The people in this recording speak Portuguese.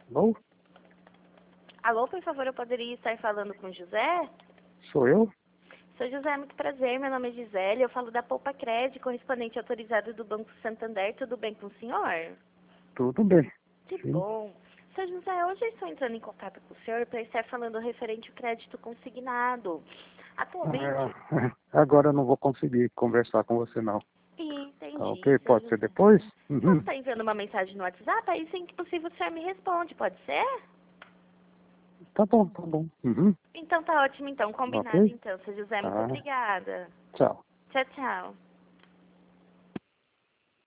Alô? Alô, por favor, eu poderia estar falando com o José? Sou eu? Sou José, muito prazer. Meu nome é Gisele. Eu falo da Poupa Crédito, correspondente autorizado do Banco Santander. Tudo bem com o senhor? Tudo bem. Que Sim. bom. Seu José, hoje eu estou entrando em contato com o senhor para estar falando referente ao crédito consignado. Atualmente... Agora eu não vou conseguir conversar com você, não. Tá Entendi, ok? seu Pode ser José. depois? Posso Uhum. estar enviando uma mensagem no WhatsApp? Aí, sempre que possível, o senhor me responde. Pode ser? Tá bom, tá bom. Uhum. Então, tá ótimo. Então, combinado. Ok? Então, seu José, muito Tá. obrigada. Tchau. Tchau, tchau.